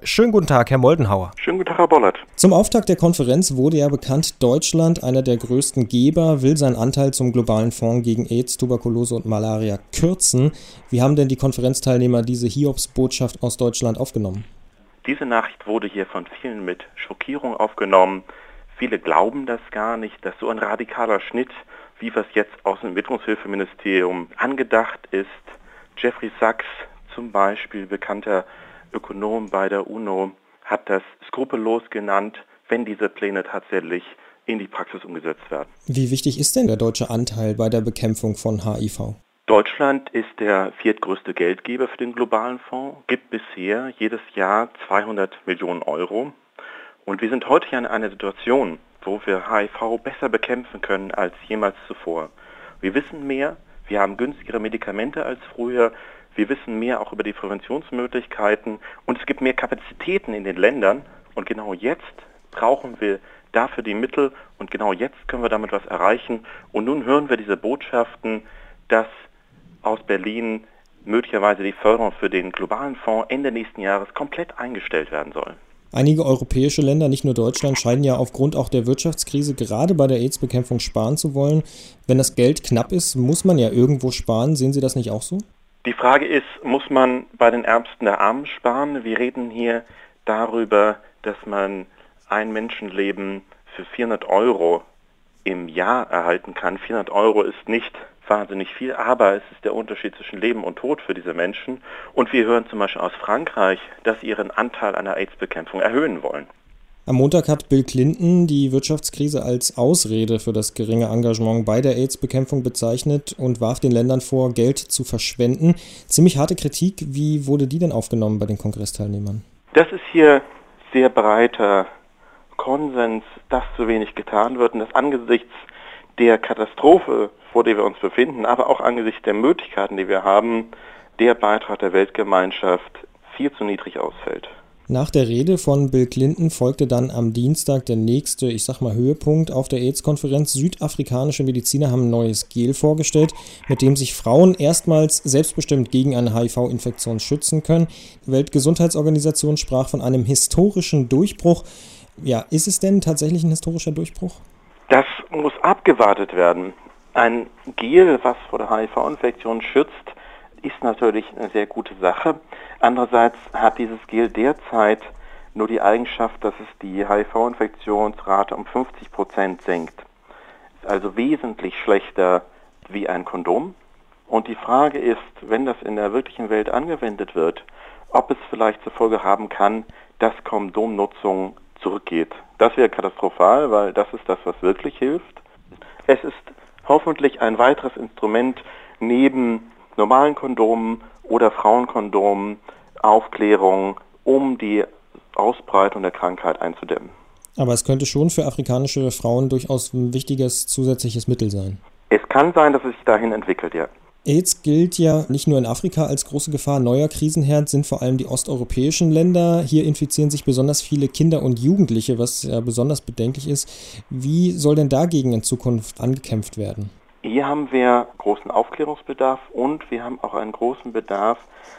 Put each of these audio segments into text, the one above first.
Schönen guten Tag, Herr Moldenhauer. Schönen guten Tag, Herr Bollert. Zum Auftakt der Konferenz wurde ja bekannt, Deutschland, einer der größten Geber, will seinen Anteil zum globalen Fonds gegen AIDS, Tuberkulose und Malaria kürzen. Wie haben denn die Konferenzteilnehmer diese Hiobsbotschaft aus Deutschland aufgenommen? Diese Nachricht wurde hier von vielen mit Schockierung aufgenommen. Viele glauben das gar nicht, dass so ein radikaler Schnitt, wie was jetzt aus dem Entwicklungshilfeministerium angedacht ist. Jeffrey Sachs, zum Beispiel bekannter Ökonom bei der UNO, hat das skrupellos genannt, wenn diese Pläne tatsächlich in die Praxis umgesetzt werden. Wie wichtig ist denn der deutsche Anteil bei der Bekämpfung von HIV? Deutschland ist der viertgrößte Geldgeber für den globalen Fonds, gibt bisher jedes Jahr 200 Millionen Euro. Und wir sind heute in einer Situation, wo wir HIV besser bekämpfen können als jemals zuvor. Wir wissen mehr, wir haben günstigere Medikamente als früher, wir wissen mehr auch über die Präventionsmöglichkeiten und es gibt mehr Kapazitäten in den Ländern. Und genau jetzt brauchen wir dafür die Mittel und genau jetzt können wir damit was erreichen. Und nun hören wir diese Botschaften, dass aus Berlin möglicherweise die Förderung für den globalen Fonds Ende nächsten Jahres komplett eingestellt werden soll. Einige europäische Länder, nicht nur Deutschland, scheinen ja aufgrund auch der Wirtschaftskrise gerade bei der AIDS-Bekämpfung sparen zu wollen. Wenn das Geld knapp ist, muss man ja irgendwo sparen. Sehen Sie das nicht auch so? Die Frage ist, muss man bei den Ärmsten der Armen sparen? Wir reden hier darüber, dass man ein Menschenleben für 400 Euro im Jahr erhalten kann. 400 Euro ist nicht wahnsinnig viel, aber es ist der Unterschied zwischen Leben und Tod für diese Menschen. Und wir hören zum Beispiel aus Frankreich, dass sie ihren Anteil an der AIDS-Bekämpfung erhöhen wollen. Am Montag hat Bill Clinton die Wirtschaftskrise als Ausrede für das geringe Engagement bei der AIDS-Bekämpfung bezeichnet und warf den Ländern vor, Geld zu verschwenden. Ziemlich harte Kritik. Wie wurde die denn aufgenommen bei den Kongressteilnehmern? Das ist hier sehr breiter Konsens, dass zu wenig getan wird und dass angesichts der Katastrophe, vor der wir uns befinden, aber auch angesichts der Möglichkeiten, die wir haben, der Beitrag der Weltgemeinschaft viel zu niedrig ausfällt. Nach der Rede von Bill Clinton folgte dann am Dienstag der nächste, Höhepunkt auf der AIDS-Konferenz. Südafrikanische Mediziner haben ein neues Gel vorgestellt, mit dem sich Frauen erstmals selbstbestimmt gegen eine HIV-Infektion schützen können. Die Weltgesundheitsorganisation sprach von einem historischen Durchbruch. Ja, ist es denn tatsächlich ein historischer Durchbruch? Das muss abgewartet werden. Ein Gel, was vor der HIV-Infektion schützt, ist natürlich eine sehr gute Sache. Andererseits hat dieses Gel derzeit nur die Eigenschaft, dass es die HIV-Infektionsrate um 50% senkt. Ist also wesentlich schlechter wie ein Kondom. Und die Frage ist, wenn das in der wirklichen Welt angewendet wird, ob es vielleicht zur Folge haben kann, dass Kondomnutzung zurückgeht. Das wäre katastrophal, weil das ist das, was wirklich hilft. Es ist hoffentlich ein weiteres Instrument neben normalen Kondomen oder Frauenkondomen, Aufklärung, um die Ausbreitung der Krankheit einzudämmen. Aber es könnte schon für afrikanische Frauen durchaus ein wichtiges zusätzliches Mittel sein. Es kann sein, dass es sich dahin entwickelt, ja. AIDS gilt ja nicht nur in Afrika als große Gefahr. Neuer Krisenherd sind vor allem die osteuropäischen Länder. Hier infizieren sich besonders viele Kinder und Jugendliche, was ja besonders bedenklich ist. Wie soll denn dagegen in Zukunft angekämpft werden? Hier haben wir großen Aufklärungsbedarf und wir haben auch einen großen Bedarf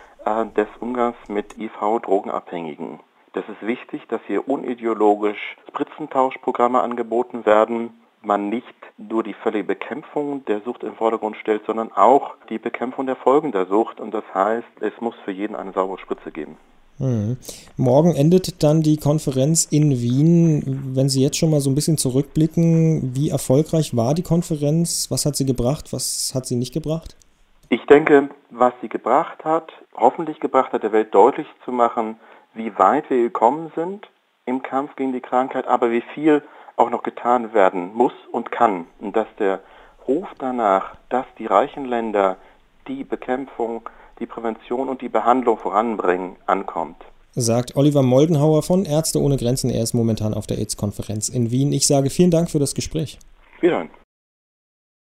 des Umgangs mit IV-Drogenabhängigen. Das ist wichtig, dass hier unideologisch Spritzentauschprogramme angeboten werden. Man nicht nur die völlige Bekämpfung der Sucht im Vordergrund stellt, sondern auch die Bekämpfung der Folgen der Sucht. Und das heißt, es muss für jeden eine saubere Spritze geben. Morgen endet dann die Konferenz in Wien. Wenn Sie jetzt schon mal so ein bisschen zurückblicken, wie erfolgreich war die Konferenz? Was hat sie gebracht? Was hat sie nicht gebracht? Ich denke, was sie gebracht hat, hoffentlich gebracht hat, der Welt deutlich zu machen, wie weit wir gekommen sind im Kampf gegen die Krankheit, aber wie viel auch noch getan werden muss und kann. Und dass der Ruf danach, dass die reichen Länder die Bekämpfung, die Prävention und die Behandlung voranbringen, ankommt. Sagt Oliver Moldenhauer von Ärzte ohne Grenzen. Er ist momentan auf der AIDS-Konferenz in Wien. Ich sage vielen Dank für das Gespräch. Wiederhören.